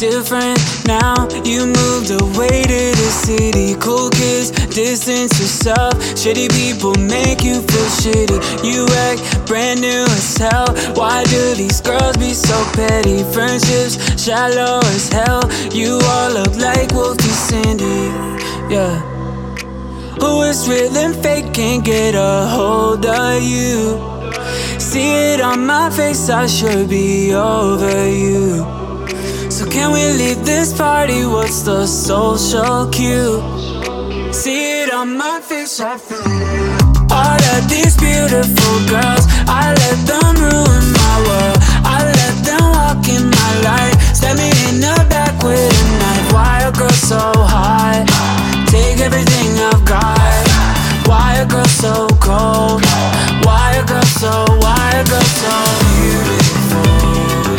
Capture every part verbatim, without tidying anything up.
different now. You moved away to the city. Cool kids, distance yourself. Shitty people make you feel shitty. You act brand new as hell. Why do these girls be so petty? Friendships shallow as hell. You all look like Wolfie Cindy. Yeah. Who is real and fake can't get a hold of you. See it on my face, I should be over you. So can we leave this party? What's the social cue? See it on my face, I feel all of these beautiful girls, I let them ruin my world. I let them walk in my life. Stab me in the back with a knife. Why a girl so hot? Take everything I've got. Why a girl so cold? Why a girl so, why a girl so beautiful?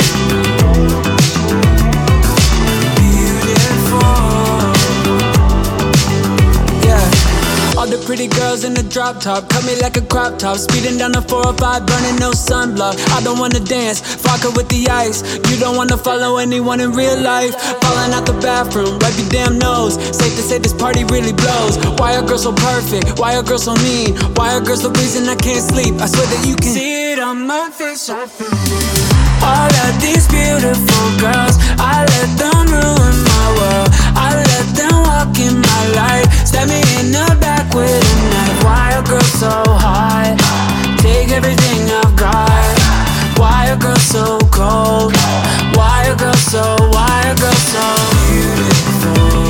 All the pretty girls in the drop top cut me like a crop top. Speeding down the four oh five, burning no sunblock. I don't wanna dance, vodka with the ice. You don't wanna follow anyone in real life. Falling out the bathroom, wipe your damn nose. Safe to say this party really blows. Why are girls so perfect? Why are girls so mean? Why are girls the reason I can't sleep? I swear that you can see it on my face, I feel it. All of these beautiful girls, I let them ruin my world. I let them walk in my life. Stab me in the back with a knife. Why a girl so hot? Take everything I've got. Why a girl so cold? Why a girl so, why a girl so beautiful?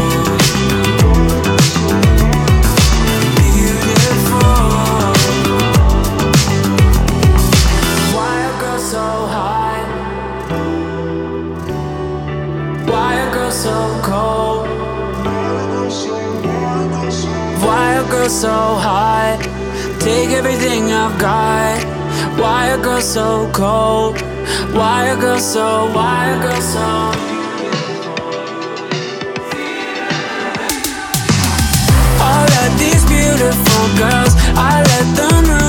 Beautiful. Why a girl so hot? Why a girl so cold? Why a girl so hot? Take everything I've got. Why a girl so cold? Why a girl so, why a girl so? All of these beautiful girls, I let them run.